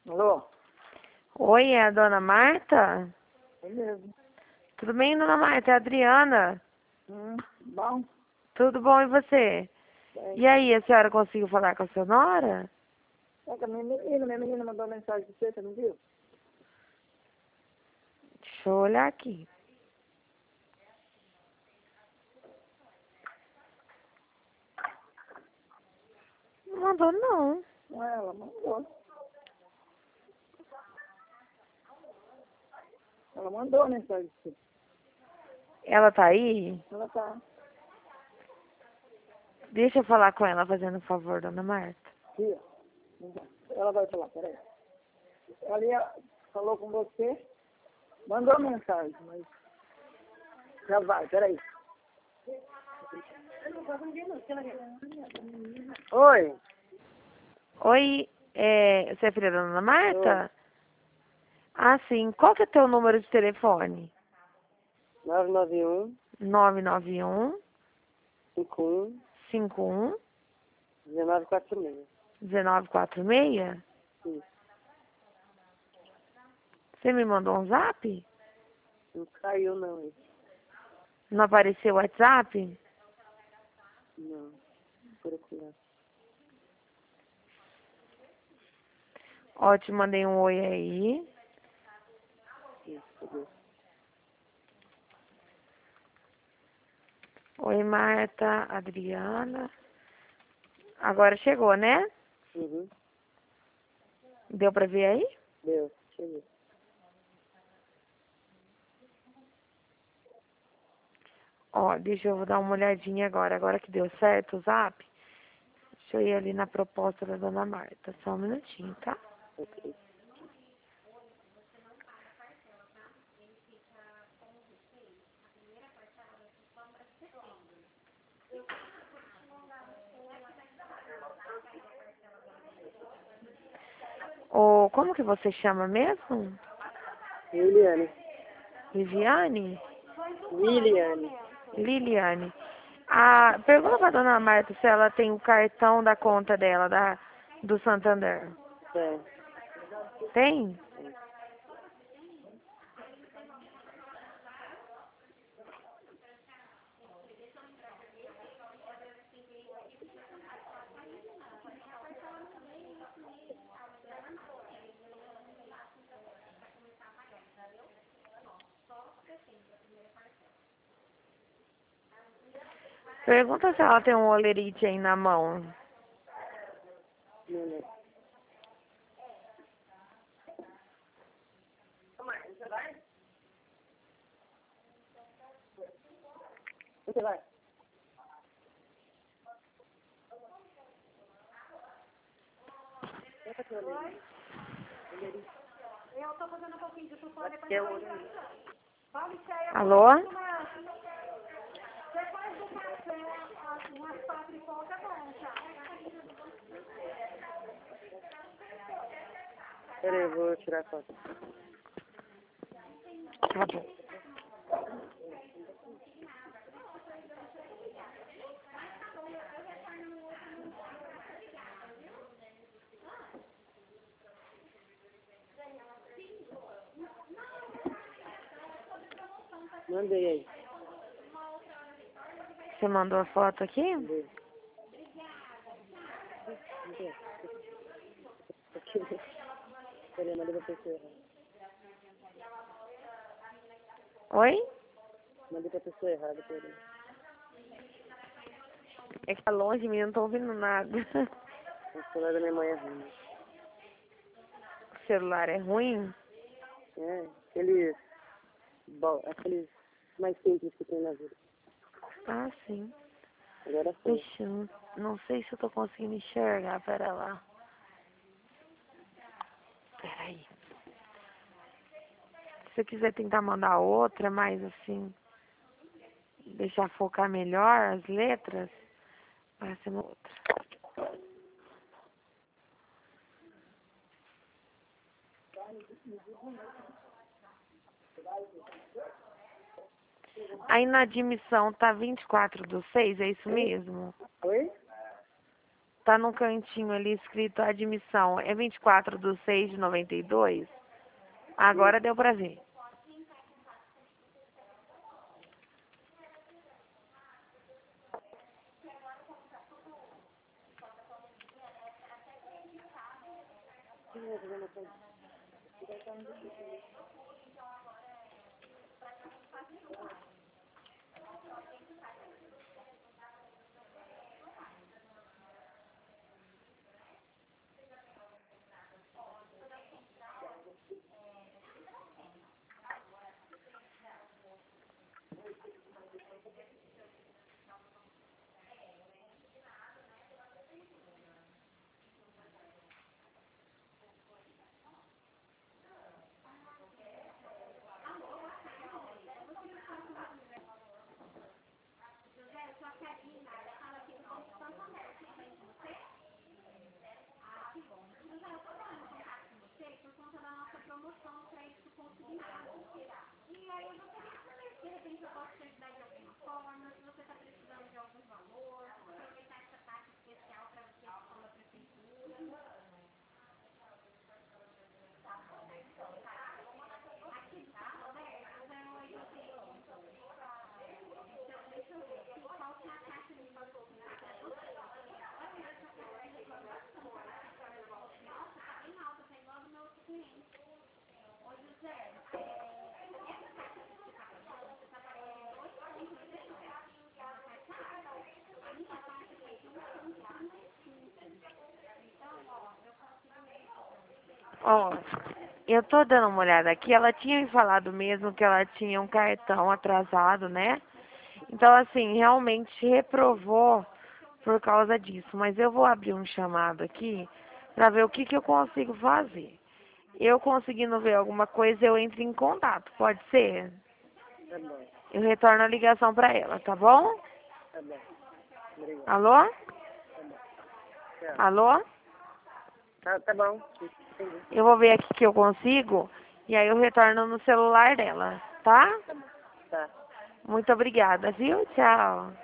Alô? Oi, é a dona Marta? É mesmo. Tudo bem, dona Marta? É a Adriana. Bom. Tudo bom e você? Bem. E aí, a senhora conseguiu falar com a senhora? É que minha menina mandou mensagem pra você não viu? Deixa eu olhar aqui. Não mandou, não. Não, ela mandou. Ela mandou a mensagem pra você. Ela tá aí? Ela tá. Deixa eu falar com ela, fazendo um favor, dona Marta. Tia, ela vai falar, peraí. Falou com você, mandou mensagem, mas já vai, peraí. Oi. Oi, você é filha da dona Marta? Ah, sim. Qual que é teu número de telefone? 991 991 51 51 1946. 1946? Isso. Você me mandou um zap? Não caiu não, hein? Não apareceu o WhatsApp? Não. Por aqui não. Ó, te mandei um oi aí. Isso, cadê? Oi, Marta, Adriana. Agora chegou, né? Uhum. Deu pra ver aí? Deu, cheguei. Ó, deixa eu dar uma olhadinha agora. Agora que deu certo o zap, deixa eu ir ali na proposta da dona Marta. Só um minutinho, tá? Ok. Ô, como que você chama mesmo? Liliane. Viviane? Liliane. Liliane. Ah, pergunta pra dona Marta se ela tem o cartão da conta dela, do Santander. É. Tem? Pergunta se ela tem um olerite aí na mão. Não, não. Você vai? Eu tô fazendo um pouquinho de tudo depois. Alô? Depois do café, umas 4 e pouca, bom, tá? Peraí, eu vou tirar a foto. Tá bom. Mandei aí. Você mandou a foto aqui? Mandei. Aqui. Peraí, mandei pra pessoa errada. Oi? Mandei pra pessoa errada, peraí. É que tá longe de mim, eu não tô ouvindo nada. O celular da minha mãe é ruim. O celular é ruim? É, aqueles mais simples que tem na vida. Ah, sim. Agora sim. Ixi, não sei se eu tô conseguindo enxergar. Pera lá. Peraí. Se você quiser tentar mandar outra, mais assim, deixar focar melhor as letras, vai ser uma outra. Aí na admissão tá 24/6, é isso mesmo? Oi? Tá no cantinho ali escrito admissão. É 24/6/92? Agora deu pra ver. Ó, eu tô dando uma olhada aqui, ela tinha me falado mesmo que ela tinha um cartão atrasado, né? Então, assim, realmente reprovou por causa disso. Mas eu vou abrir um chamado aqui pra ver o que que eu consigo fazer. Eu conseguindo ver alguma coisa, eu entro em contato, pode ser? Tá bom, Eu retorno a ligação pra ela, tá bom? tá bom. Obrigado. Alô? Tá bom. Tchau. Alô? Tá bom. Entendi. Eu vou ver aqui que eu consigo e aí eu retorno no celular dela, tá? Tá bom. Tá. Muito obrigada, viu? Tchau.